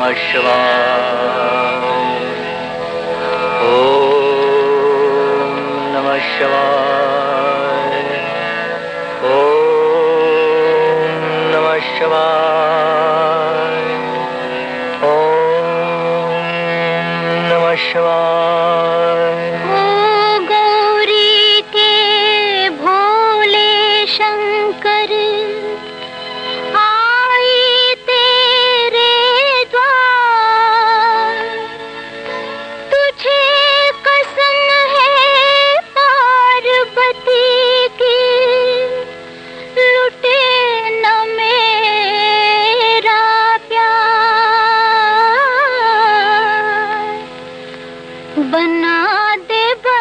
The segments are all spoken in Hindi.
नमः शिवाय। ओम नमः शिवाय। ओम नमः शिवाय। ओम नमः शिवाय। ओ गौरी के भोले शंकर बना दे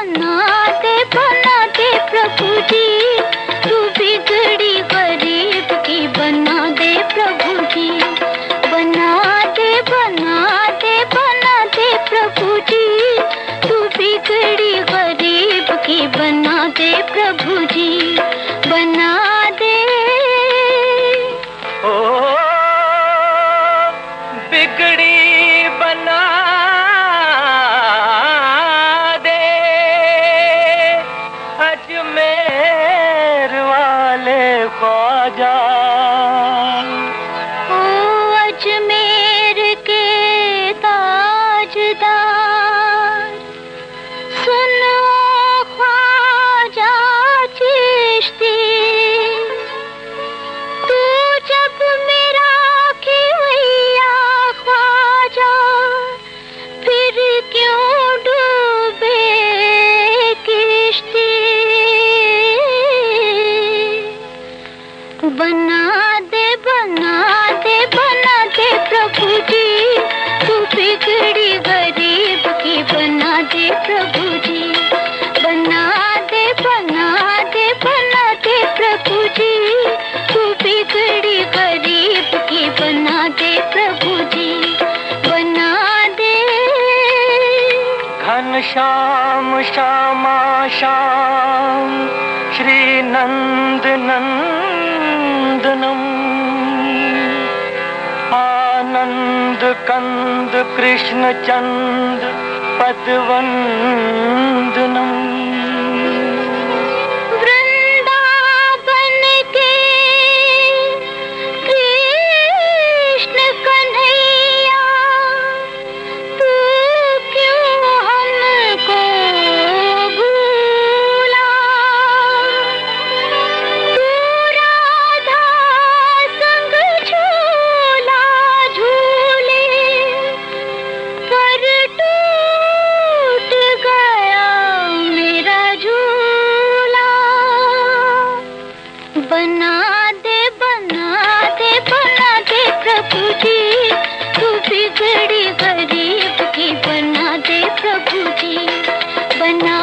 प्रभु जी, तू बिगड़ी गरीब की बना दे प्रभु जी। बना दे प्रभु जी, तू बिगड़ी गरीब की बना दे प्रभु जी। बना दे ओ बिगड़ी बना अजमेर वाले ख्वाजा। ओ अजमेर के ताजदार, सुनो ख्वाजा चिश्ती, तू जब मेरा खिवैया ख्वाजा, फिर क्यों डूबे किश्ती। बना दे प्रभु जी, तू बिगड़ी गरीब की बना दे प्रभु जी। बना दे प्रभु जी, तू बिगड़ी गरीब की बना दे प्रभु जी। बना दे घनश्याम श्यामा श्याम श्री नंद नंदनम, आनंद कंद कृष्ण चंद पदवंदनम। वृंदावन के कृष्ण कन्हैया, तू क्यों हमको भूला। तू राधा संग झूला झूले, पर टूट गया मेरा झूला। बना दे प्रभु जी, तू बिगड़ी गरीब की बना दे प्रभु जी। बना